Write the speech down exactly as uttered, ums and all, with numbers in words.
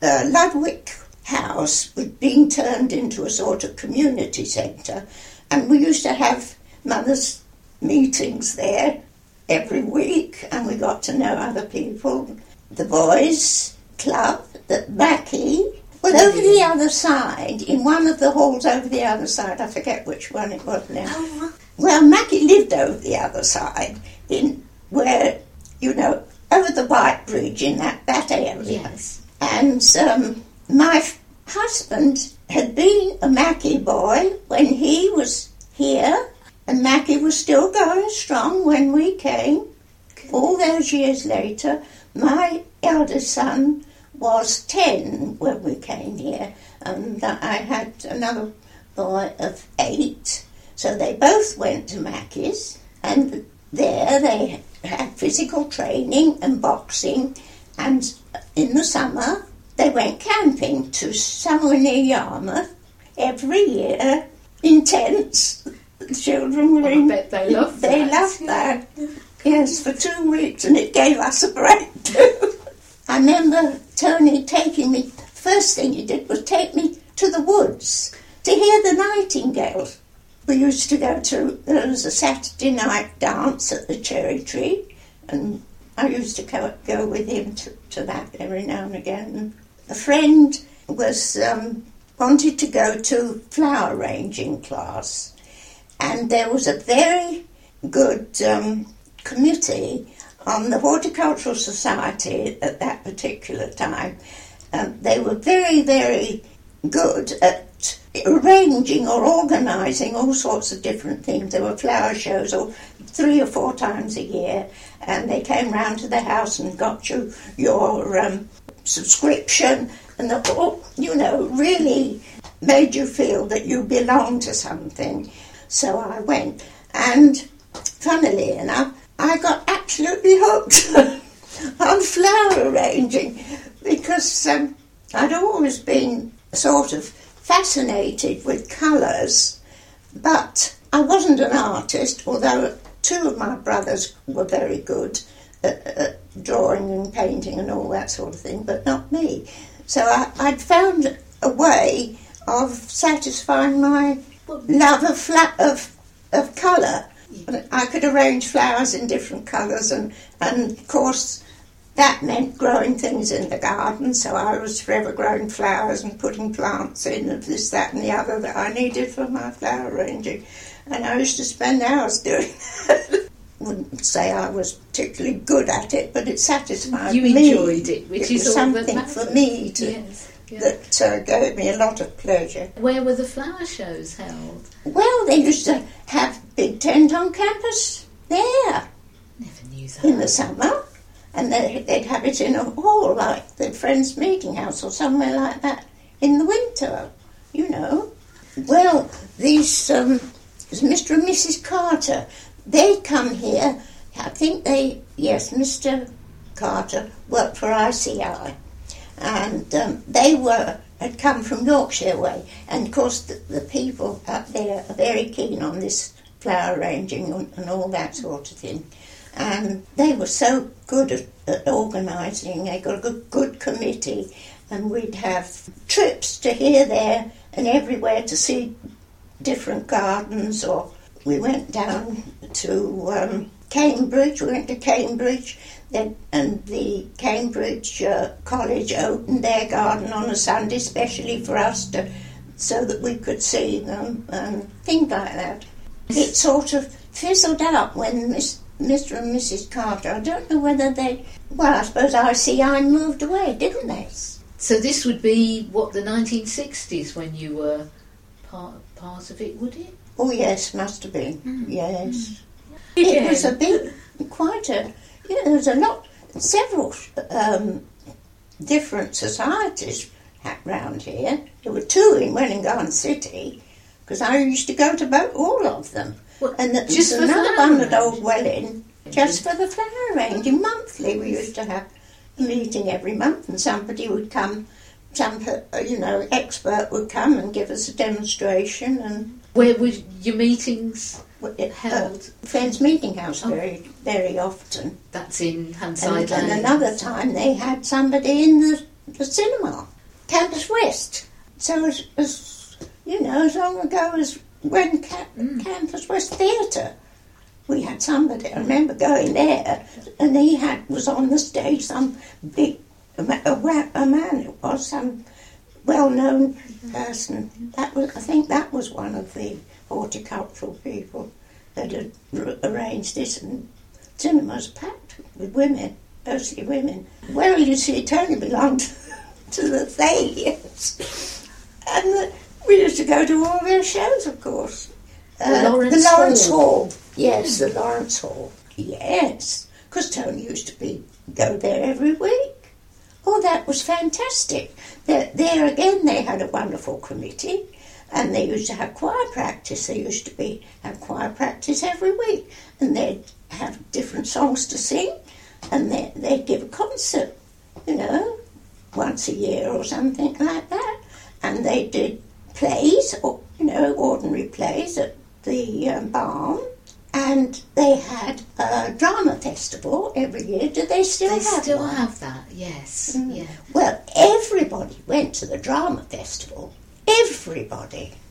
uh, Ludwick House was being turned into a sort of community centre, and we used to have mothers' meetings there every week, and we got to know other people. The boys' club, the Mackie. Well, over the other side, in one of the halls over the other side, I forget which one it was now. Oh. Well, Mackie lived over the other side, in where, you know, over the White Bridge in that, that area. Yes. And um, my f- husband had been a Mackie boy when he was here, and Mackie was still going strong when we came. All those years later, my eldest son was ten when we came here, and I had another boy of eight, so they both went to Mackie's, and there they had physical training and boxing, and in the summer they went camping to somewhere near Yarmouth every year in tents. The children were well, in. I bet they loved that. They loved that, yes, for two weeks, and it gave us a break too. I remember Tony taking me, first thing he did was take me to the woods to hear the nightingales. We used to go to, there was a Saturday night dance at the Cherry Tree, and I used to go, go with him to, to that every now and again. And a friend was um, wanted to go to flower arranging class, and there was a very good um, committee on the Horticultural Society at that particular time. Um, they were very, very good at arranging or organising all sorts of different things. There were flower shows or three or four times a year, and they came round to the house and got you your um, subscription, and the, you know, really made you feel that you belonged to something. So I went, and funnily enough, I got absolutely hooked on flower arranging because um, I'd always been sort of fascinated with colours, but I wasn't an artist, although two of my brothers were very good at, at drawing and painting and all that sort of thing, but not me. So I, I'd found a way of satisfying my love of, fla- of, of colour. I could arrange flowers in different colours, and, and of course that meant growing things in the garden, so I was forever growing flowers and putting plants in of this, that and the other that I needed for my flower arranging, and I used to spend hours doing that. I wouldn't say I was particularly good at it, but it satisfied you me. You enjoyed it, which it is was all something that for me to, yes. Yeah. that uh, gave me a lot of pleasure. Where were the flower shows held? Well, they used to have big tent on campus there. Never knew that. In the summer, and they, they'd have it in a hall like the Friends Meeting House or somewhere like that in the winter, you know. Well, these, um, Mister and Missus Carter, they come here, I think they, yes, Mister Carter worked for I C I, and um, they were had come from Yorkshire way, and of course the, the people up there are very keen on this flower arranging and, and all that sort of thing, and they were so good at, at organising. They got a good, good committee, and we'd have trips to here, there and everywhere to see different gardens, or we went down to um, Cambridge, we went to Cambridge, then, and the Cambridge uh, College opened their garden on a Sunday, especially for us, to, so that we could see them, and things like that. It sort of fizzled out when Miss, Mister and Missus Carter, I don't know whether they, well, I suppose I C I moved away, didn't they? So this would be, what, the nineteen sixties when you were part, part of it, would it? Oh, yes, must have been, mm. yes. Mm. It was a big, quite a, you know, there was a lot, several um, different societies round here. There were two in Welwyn City, because I used to go to both, all of them. Well, and the, just for another one at arranging. Old Welwyn, just for the flower arranging, monthly. We used to have a meeting every month, and somebody would come, some, you know, expert would come and give us a demonstration. And where were your meetings held? Uh, Friends Meeting House, oh. very, very often. That's in Hanside And, and Lane. another time they had somebody in the the cinema, Campus West. So as, as you know, as long ago as when Ca- mm. Campus West Theatre, we had somebody. I remember going there, and he had was on the stage. Some big a, a, a man. It was some well-known person. That was, I think, that was one of the horticultural people that had r- arranged this, and cinemas packed with women, mostly women. Well, you see, Tony belonged to the Thalians, and the, we used to go to all their shows, of course. The uh, Lawrence, the Lawrence Hall. Hall. Yes, the Lawrence Hall. Yes, because Tony used to be go there every week. Oh, that was fantastic. There, there again, they had a wonderful committee, and they used to have choir practice. They used to be have choir practice every week, and they'd have different songs to sing, and they, they'd give a concert, you know, once a year or something like that. And they did plays, or you know, ordinary plays at the um, barn. And they had a drama festival every year. Do they still they have still one? have that, yes. Mm. Yeah. Well, everybody went to the drama festival. Everybody.